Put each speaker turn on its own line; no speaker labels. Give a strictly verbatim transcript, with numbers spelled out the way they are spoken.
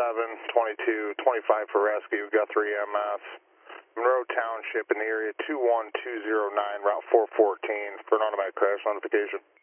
seven, twenty-two, twenty-five for rescue, Guthrie M S. Monroe Township in the area two one two zero nine, Route four fourteen for an automatic crash notification.